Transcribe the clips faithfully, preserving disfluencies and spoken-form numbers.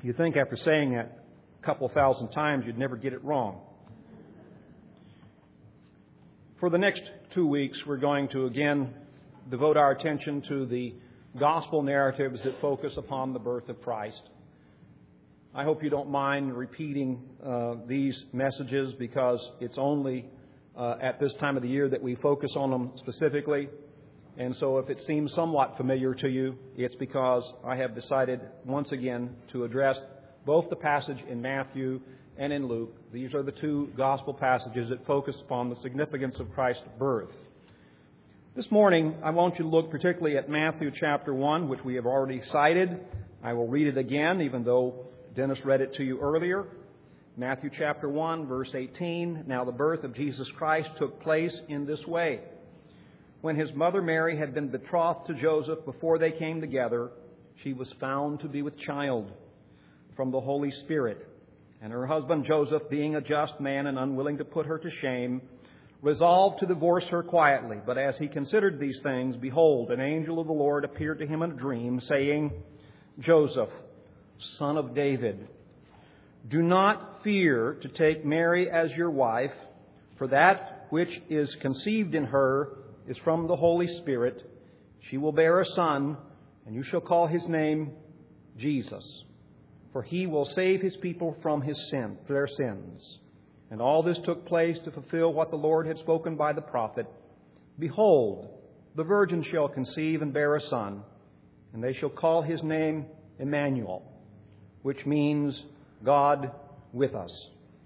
You'd think after saying that a couple thousand times, you'd never get it wrong. For the next two weeks, we're going to again devote our attention to the gospel narratives that focus upon the birth of Christ. I hope you don't mind repeating uh, these messages because it's only uh, at this time of the year that we focus on them specifically. And so if it seems somewhat familiar to you, it's because I have decided once again to address both the passage in Matthew and in Luke. These are the two gospel passages that focus upon the significance of Christ's birth. This morning, I want you to look particularly at Matthew chapter one, which we have already cited. I will read it again, even though Dennis read it to you earlier. Matthew chapter one, verse eighteen. Now the birth of Jesus Christ took place in this way. When his mother Mary had been betrothed to Joseph before they came together, she was found to be with child from the Holy Spirit. And her husband Joseph, being a just man and unwilling to put her to shame, resolved to divorce her quietly. But as he considered these things, behold, an angel of the Lord appeared to him in a dream, saying, Joseph, son of David, do not fear to take Mary as your wife, for that which is conceived in her is from the Holy Spirit. She will bear a son, and you shall call his name Jesus, for he will save his people from his sin, their sins. And all this took place to fulfill what the Lord had spoken by the prophet. Behold, the virgin shall conceive and bear a son, and they shall call his name Emmanuel, which means God with us.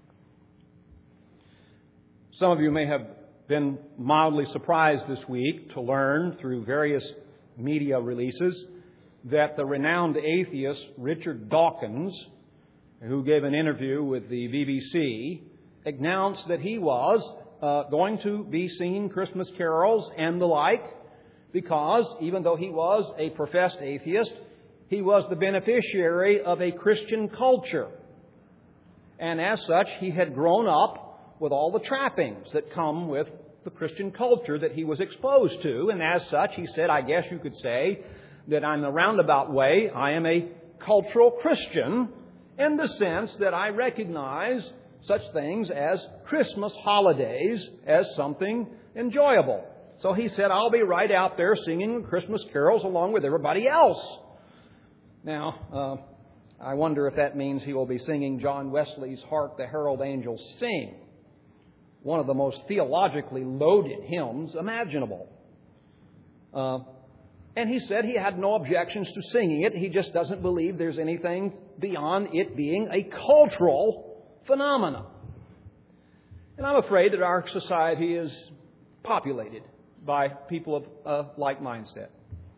Some of you may have been mildly surprised this week to learn through various media releases that the renowned atheist Richard Dawkins, who gave an interview with the B B C, announced that he was uh, going to be singing Christmas carols and the like because even though he was a professed atheist, he was the beneficiary of a Christian culture. And as such, he had grown up with all the trappings that come with the Christian culture that he was exposed to. And as such, he said, I guess you could say that in a roundabout way, I am a cultural Christian in the sense that I recognize such things as Christmas holidays as something enjoyable. So he said, I'll be right out there singing Christmas carols along with everybody else. Now, uh, I wonder if that means he will be singing John Wesley's Hark the Herald Angels Sing, one of the most theologically loaded hymns imaginable. Uh, and he said he had no objections to singing it. He just doesn't believe there's anything beyond it being a cultural phenomenon. And I'm afraid that our society is populated by people of a like mindset.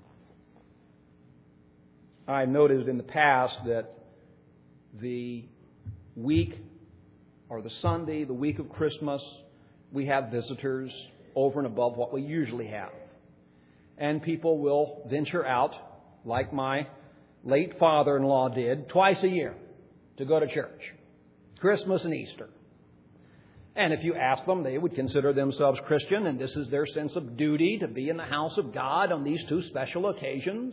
I've noticed in the past that the week or the Sunday, the week of Christmas, we have visitors over and above what we usually have. And people will venture out, like my late father-in-law did, twice a year to go to church, Christmas and Easter. And if you ask them, they would consider themselves Christian, and this is their sense of duty to be in the house of God on these two special occasions,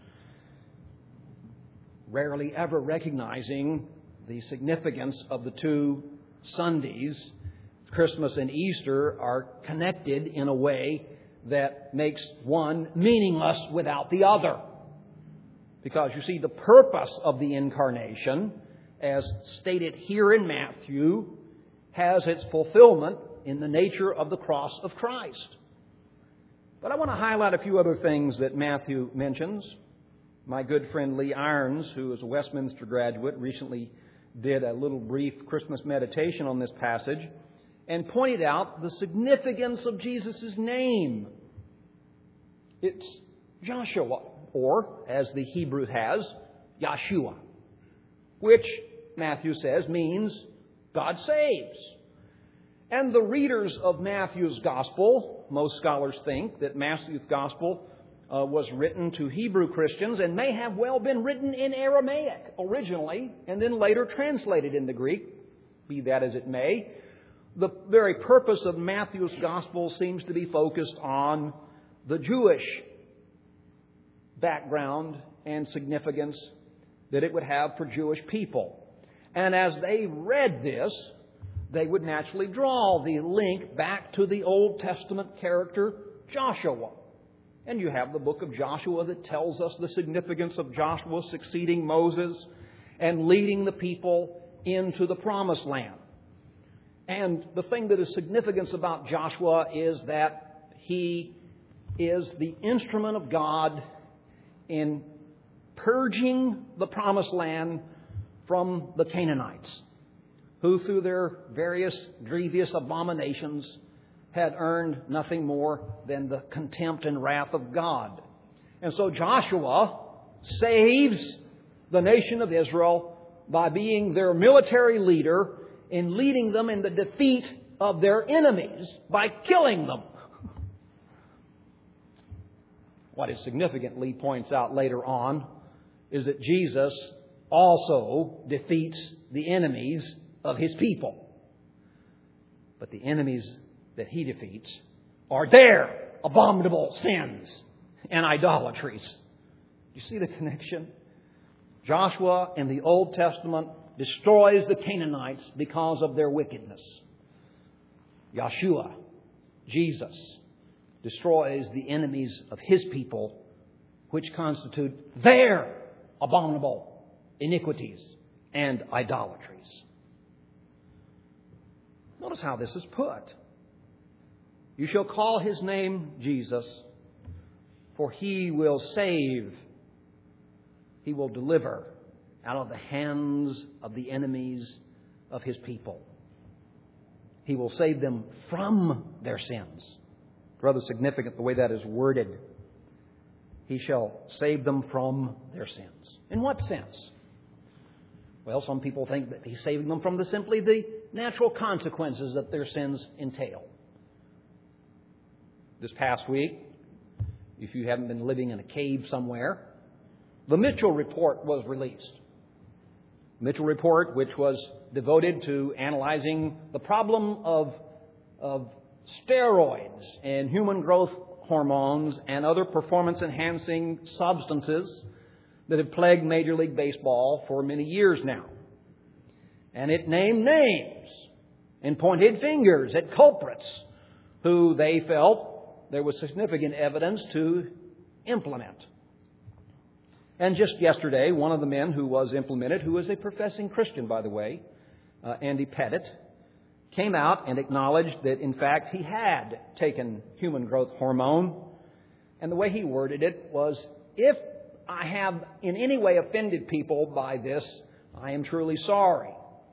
rarely ever recognizing the significance of the two Sundays, Christmas and Easter, are connected in a way that makes one meaningless without the other. Because you see, the purpose of the incarnation, as stated here in Matthew, has its fulfillment in the nature of the cross of Christ. But I want to highlight a few other things that Matthew mentions. My good friend Lee Irons, who is a Westminster graduate, recently did a little brief Christmas meditation on this passage and pointed out the significance of Jesus' name. It's Joshua, or as the Hebrew has, Yeshua, which Matthew says means God saves. And the readers of Matthew's Gospel, most scholars think that Matthew's Gospel uh, was written to Hebrew Christians and may have well been written in Aramaic originally and then later translated into Greek, be that as it may. The very purpose of Matthew's Gospel seems to be focused on the Jewish background and significance that it would have for Jewish people. And as they read this, they would naturally draw the link back to the Old Testament character Joshua. And you have the book of Joshua that tells us the significance of Joshua succeeding Moses and leading the people into the Promised Land. And the thing that is significant about Joshua is that he is the instrument of God in purging the Promised Land from the Canaanites, who through their various grievous abominations had earned nothing more than the contempt and wrath of God. And so Joshua saves the nation of Israel by being their military leader in leading them in the defeat of their enemies by killing them. What it significantly points out later on is that Jesus also defeats the enemies of His people. But the enemies that He defeats are their abominable sins and idolatries. Do you see the connection? Joshua in the Old Testament destroys the Canaanites because of their wickedness. Yeshua, Jesus, destroys the enemies of His people, which constitute their abominable iniquities and idolatries. Notice how this is put. You shall call His name Jesus, for He will save. He will deliver out of the hands of the enemies of His people. He will save them from their sins. Rather significant the way that is worded. He shall save them from their sins. In what sense? Well, some people think that He's saving them from the simply the natural consequences that their sins entail. This past week, if you haven't been living in a cave somewhere, the Mitchell Report was released. Mitchell Report, which was devoted to analyzing the problem of, of steroids and human growth hormones and other performance-enhancing substances that have plagued Major League Baseball for many years now. And it named names and pointed fingers at culprits who they felt there was significant evidence to implement. And just yesterday, one of the men who was implemented, who is a professing Christian, by the way, uh, Andy Pettit, came out and acknowledged that, in fact, he had taken human growth hormone. And the way he worded it was, if I have in any way offended people by this, I am truly sorry.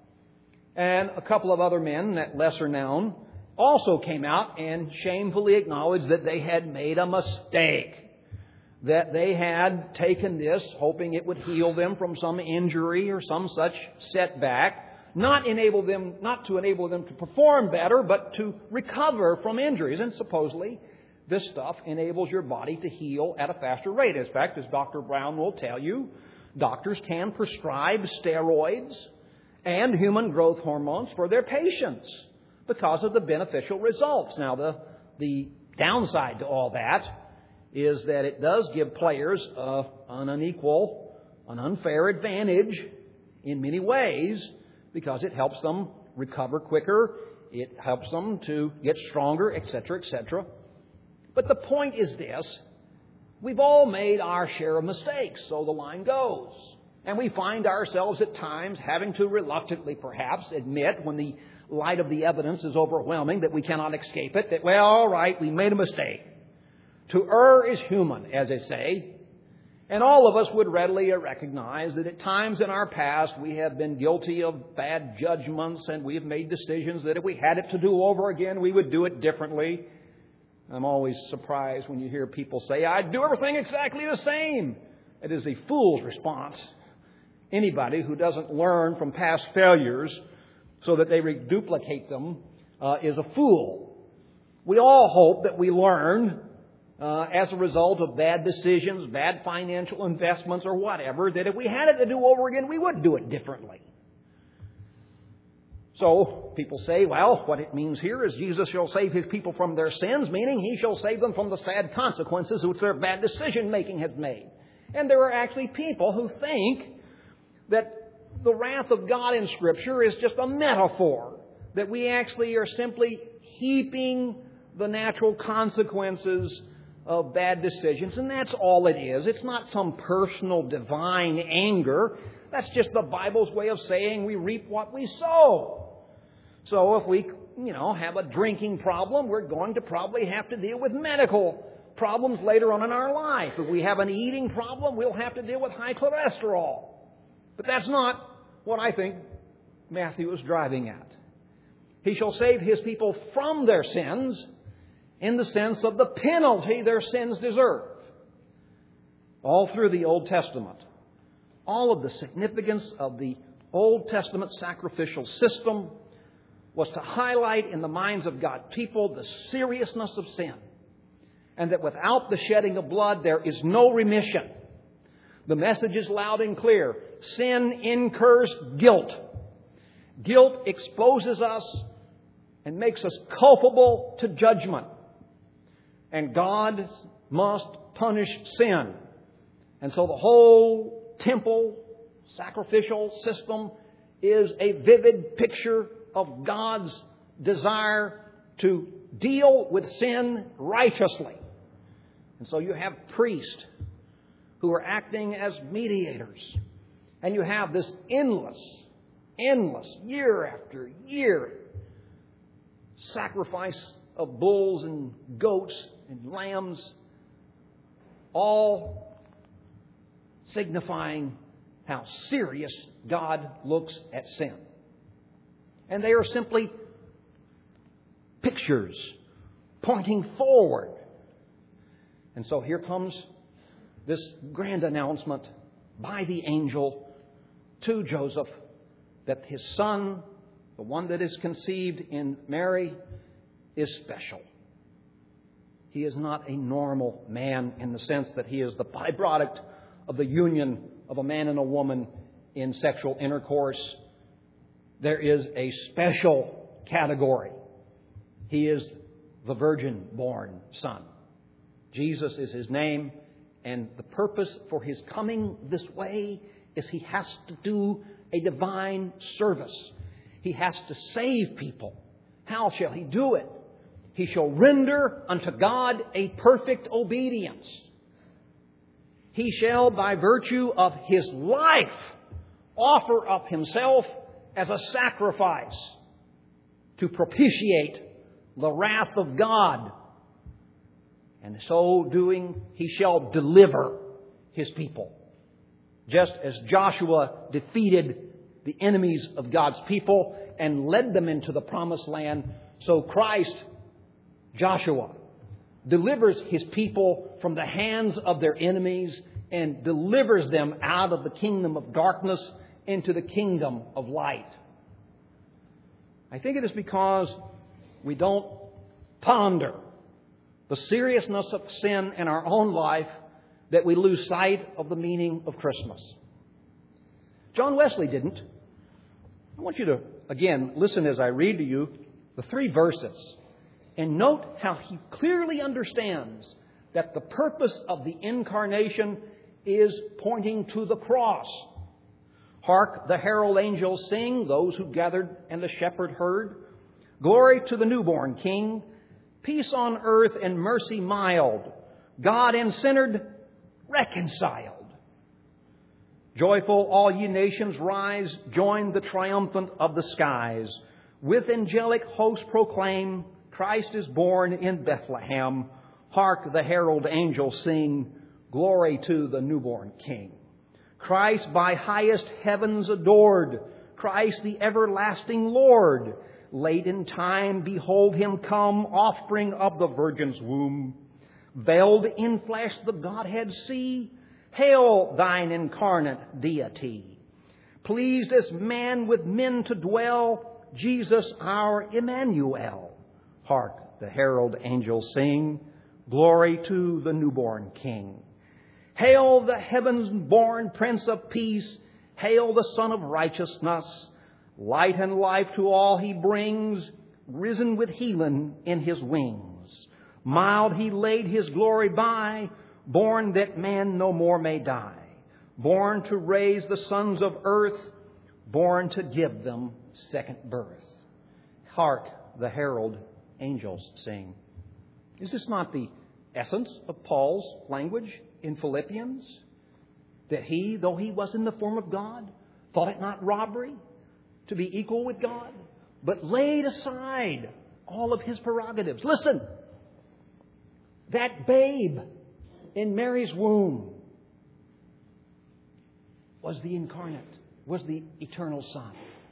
And a couple of other men, that lesser known, also came out and shamefully acknowledged that they had made a mistake. That they had taken this hoping it would heal them from some injury or some such setback, not enable them, not to enable them to perform better, but to recover from injuries. And supposedly, this stuff enables your body to heal at a faster rate. In fact, as Doctor Brown will tell you, doctors can prescribe steroids and human growth hormones for their patients because of the beneficial results. Now, the, the downside to all that is that it does give players uh, an unequal, an unfair advantage in many ways because it helps them recover quicker, it helps them to get stronger, et cetera, et cetera. But the point is this: we've all made our share of mistakes, so the line goes. And we find ourselves at times having to reluctantly perhaps admit, when the light of the evidence is overwhelming, that we cannot escape it, that, well, all right, we made a mistake. To err is human, as they say. And all of us would readily recognize that at times in our past we have been guilty of bad judgments and we have made decisions that if we had it to do over again, we would do it differently. I'm always surprised when you hear people say, I'd do everything exactly the same. It is a fool's response. Anybody who doesn't learn from past failures so that they reduplicate them uh, is a fool. We all hope that we learn Uh, as a result of bad decisions, bad financial investments or whatever, that if we had it to do over again, we would do it differently. So people say, well, what it means here is Jesus shall save His people from their sins, meaning He shall save them from the sad consequences which their bad decision-making has made. And there are actually people who think that the wrath of God in Scripture is just a metaphor, that we actually are simply heaping the natural consequences of bad decisions, and that's all it is. It's not some personal divine anger. That's just the Bible's way of saying we reap what we sow. So if we, you know, have a drinking problem, we're going to probably have to deal with medical problems later on in our life. If we have an eating problem, we'll have to deal with high cholesterol. But that's not what I think Matthew is driving at. He shall save His people from their sins in the sense of the penalty their sins deserve. All through the Old Testament, all of the significance of the Old Testament sacrificial system was to highlight in the minds of God's people the seriousness of sin, and that without the shedding of blood there is no remission. The message is loud and clear. Sin incurs guilt. Guilt exposes us and makes us culpable to judgment. And God must punish sin. And so the whole temple sacrificial system is a vivid picture of God's desire to deal with sin righteously. And so you have priests who are acting as mediators. And you have this endless, endless, year after year sacrifice of bulls and goats and lambs, all signifying how serious God looks at sin. And they are simply pictures pointing forward. And so here comes this grand announcement by the angel to Joseph that his son, the one that is conceived in Mary, is special. He is not a normal man in the sense that he is the byproduct of the union of a man and a woman in sexual intercourse. There is a special category. He is the virgin-born son. Jesus is his name, and the purpose for his coming this way is he has to do a divine service. He has to save people. How shall he do it? He shall render unto God a perfect obedience. He shall, by virtue of his life, offer up himself as a sacrifice to propitiate the wrath of God. And so doing, he shall deliver his people. Just as Joshua defeated the enemies of God's people and led them into the promised land, so Christ, Joshua, delivers his people from the hands of their enemies and delivers them out of the kingdom of darkness into the kingdom of light. I think it is because we don't ponder the seriousness of sin in our own life that we lose sight of the meaning of Christmas. John Wesley didn't. I want you to, again, listen as I read to you the three verses and note how he clearly understands that the purpose of the incarnation is pointing to the cross. Hark, the herald angels sing, those who gathered and the shepherd heard. Glory to the newborn King, peace on earth and mercy mild, God and sinner reconciled. Joyful, all ye nations, rise, join the triumphant of the skies. With angelic host proclaim, Christ is born in Bethlehem. Hark, the herald angels sing, glory to the newborn King. Christ by highest heavens adored, Christ the everlasting Lord. Late in time, behold him come, offspring of the Virgin's womb. Veiled in flesh the Godhead see, hail thine incarnate deity. Pleased as man with men to dwell, Jesus our Emmanuel. Hark, the herald angels sing, glory to the newborn King. Hail the heavens-born Prince of Peace, hail the Son of Righteousness. Light and life to all he brings, risen with healing in his wings. Mild he laid his glory by, born that man no more may die. born to raise the sons of earth, born to give them second birth. Hark, the herald angels sing. Is this not the essence of Paul's language in Philippians? That he, though he was in the form of God, thought it not robbery to be equal with God, but laid aside all of his prerogatives. Listen, that babe in Mary's womb was the incarnate, was the eternal Son.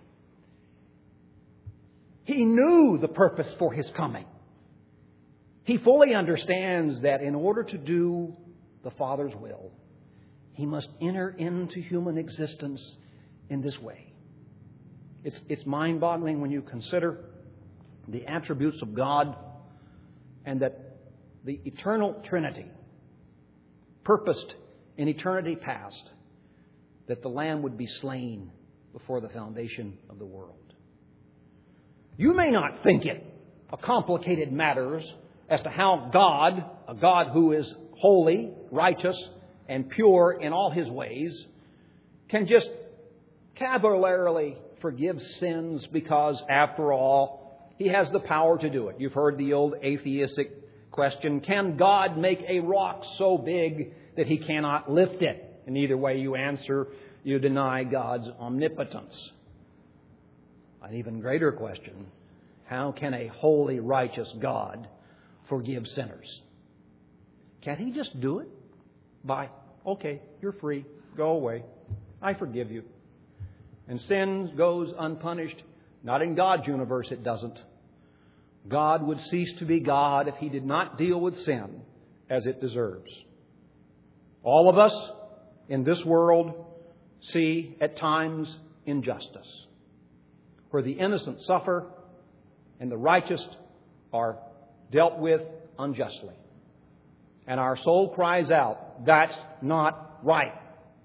He knew the purpose for His coming. He fully understands that in order to do the Father's will, He must enter into human existence in this way. It's, it's mind-boggling when you consider the attributes of God and that the eternal Trinity purposed in eternity past that the Lamb would be slain before the foundation of the world. You may not think it a complicated matter as to how God, a God who is holy, righteous, and pure in all His ways, can just cavalierly forgive sins because, after all, He has the power to do it. You've heard the old atheistic question, can God make a rock so big that He cannot lift it? And either way you answer, you deny God's omnipotence. An even greater question, how can a holy, righteous God forgive sinners? Can't He just do it? By, okay, you're free, go away, I forgive you. And sin goes unpunished. Not in God's universe, it doesn't. God would cease to be God if He did not deal with sin as it deserves. All of us in this world see at times injustice, where the innocent suffer and the righteous are dealt with unjustly. And our soul cries out, that's not right.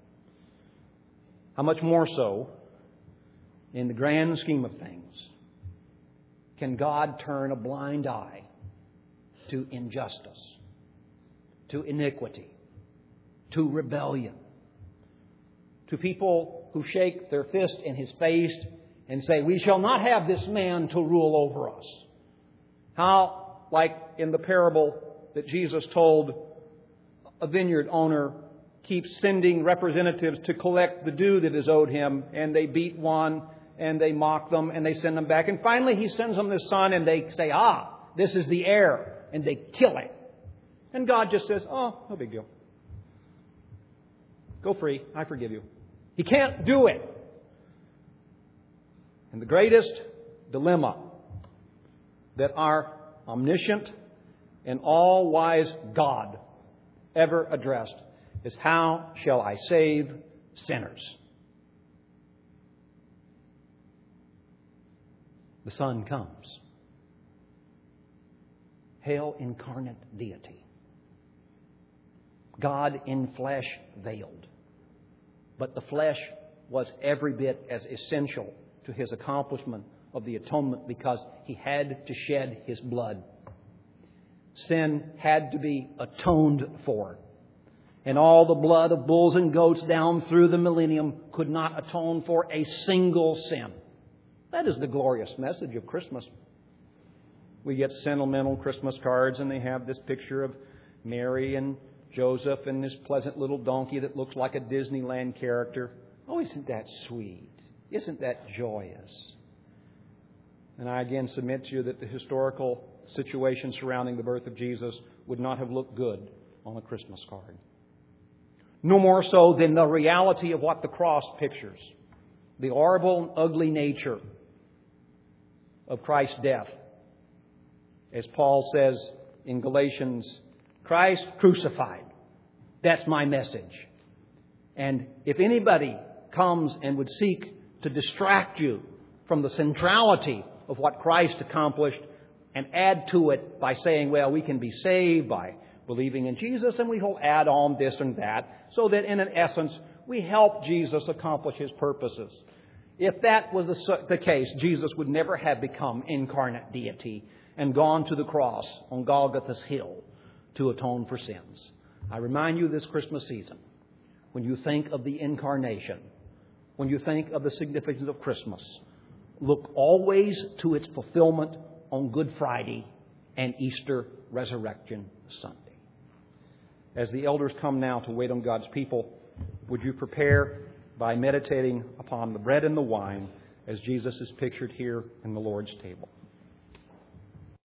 How much more so, in the grand scheme of things, can God turn a blind eye to injustice, to iniquity, to rebellion, to people who shake their fist in His face and say, we shall not have this man to rule over us? How, like in the parable that Jesus told, a vineyard owner keeps sending representatives to collect the due that is owed him, and they beat one, and they mock them, and they send them back. And finally He sends them the son, and they say, ah, this is the heir, and they kill him. And God just says, oh, no big deal. Go free, I forgive you. He can't do it. And the greatest dilemma that our omniscient and all-wise God ever addressed is, how shall I save sinners? The Son comes. Hail incarnate deity. God in flesh veiled. But the flesh was every bit as essential to His accomplishment of the atonement because He had to shed His blood. Sin had to be atoned for. And all the blood of bulls and goats down through the millennium could not atone for a single sin. That is the glorious message of Christmas. We get sentimental Christmas cards and they have this picture of Mary and Joseph and this pleasant little donkey that looks like a Disneyland character. Oh, isn't that sweet? Isn't that joyous? And I again submit to you that the historical situation surrounding the birth of Jesus would not have looked good on a Christmas card. No more so than the reality of what the cross pictures. The horrible and ugly nature of Christ's death. As Paul says in Galatians, Christ crucified. That's my message. And if anybody comes and would seek to distract you from the centrality of what Christ accomplished and add to it by saying, well, we can be saved by believing in Jesus and we will add on this and that, so that in an essence we help Jesus accomplish His purposes. If that was the, the case, Jesus would never have become incarnate deity and gone to the cross on Golgotha's hill to atone for sins. I remind you this Christmas season, when you think of the Incarnation, when you think of the significance of Christmas, look always to its fulfillment on Good Friday and Easter Resurrection Sunday. As the elders come now to wait on God's people, would you prepare by meditating upon the bread and the wine as Jesus is pictured here in the Lord's table?